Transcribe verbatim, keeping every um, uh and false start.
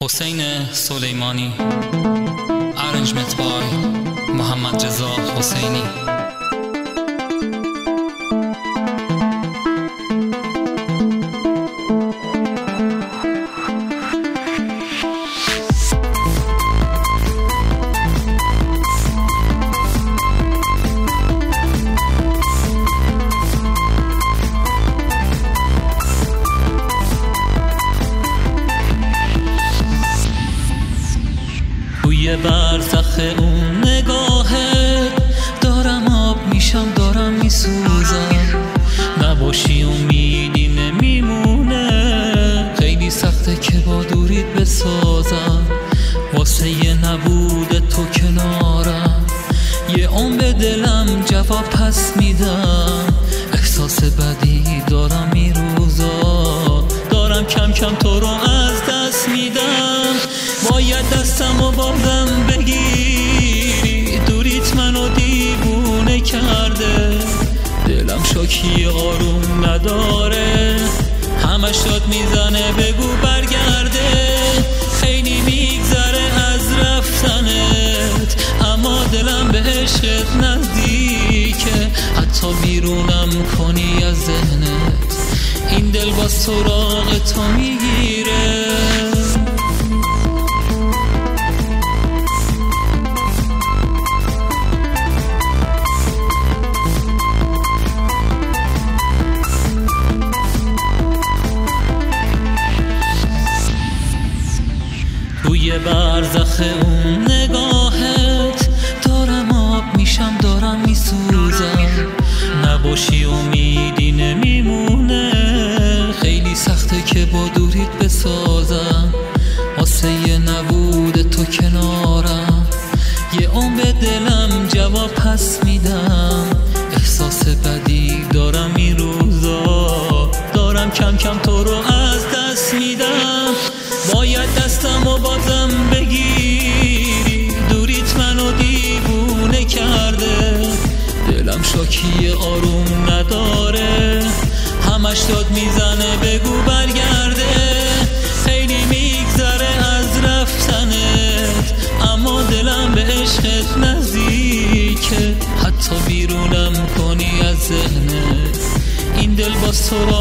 حسین سلیمانی. Arrangement by محمد رضا حسینی. توی برزخ اون نگاهت دارم آب میشم، دارم میسوزم. نباشی امیدی نمیمونه، خیلی سخته که با دوریت بسازم. واسه یه نبود تو کنارم یه عمر به دلم جواب پس میدم. احساس بدی دارم این روزا، دارم کم کم تو رو از دست میدم. باید دستم و بازم بگیری، دوریت منو دیوونه کرده. دلم شاکی آروم نداره، همش داد میزنه بگو برگرده. خیلی میگذره از رفتنت، اما دلم به عشقت نزدیکه. حتی بیرونم کنی از ذهنت، این دل با سراغ تو میگیره. توی برزخ اون نگاهت دارم آب میشم، دارم میسوزم. نباشی امیدی نمیمونه، خیلی سخته که با دوریت بسازم. واسه یه نبود تو کنارم یه عمر به دلم جواب پس میدم. احساس بدی دارم این روزا، دارم کم کم تو رو از دست میدم. باید دستم و بازم بگیری، دوریت منو دیوونه کرده. دلم شاکی آروم نداره، همش داد میزنه بگو برگرده. خیلی میگذره از رفتنت، اما دلم به عشقت نزدیکه. حتی بیرونم کنی از ذهنت، این دل با سراغ